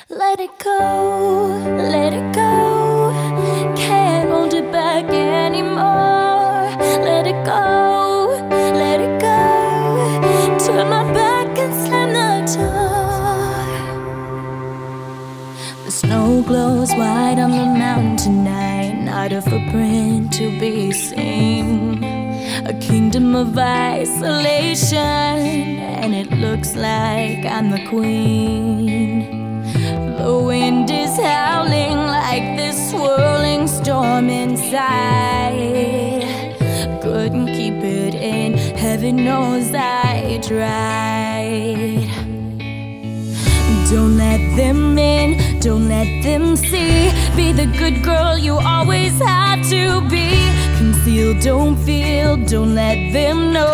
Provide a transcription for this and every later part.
Let it go, let it go. Can't hold it back anymore. Let it go, let it go. Turn my back and slam the door. The snow glows white on the mountain tonight. Not a footprint to be seen. A kingdom of isolation, and it looks like I'm the queen. The wind is howling like this swirling storm inside. Couldn't keep it in, heaven knows I tried. Don't let them in, don't let them see. Be the good girl you always have to be. Conceal, don't feel, don't let them know.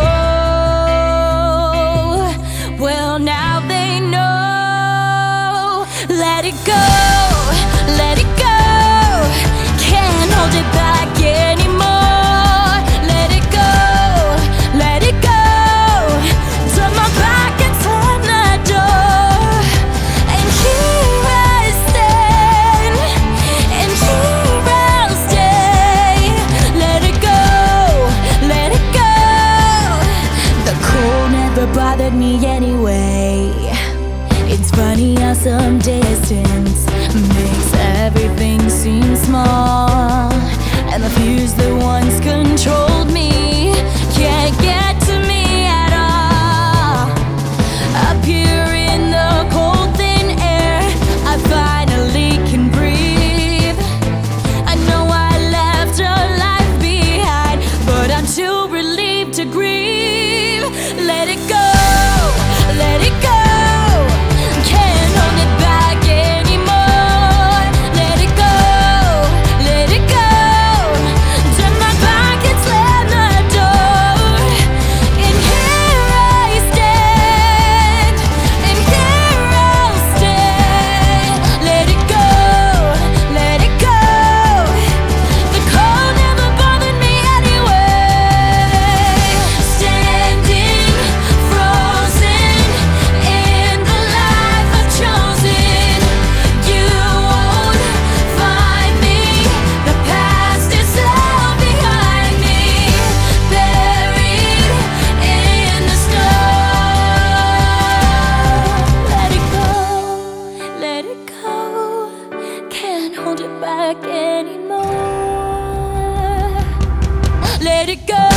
Well, now they know. Let it go, let it go. Can't hold it back anymore. Let it go, let it go. Turn my back and slam the door. And here I stand, and here I'll stay. Let it go, let it go. The cold never bothered me anyway. It's funny how some distance makes everything seem small, and the fears that once controlled me can't get to me at all. Up here in the cold thin air, I finally can breathe. I know I left a life behind, but I'm too relieved to grieve. Let it go, let it go. Hold it back anymore. Let it go.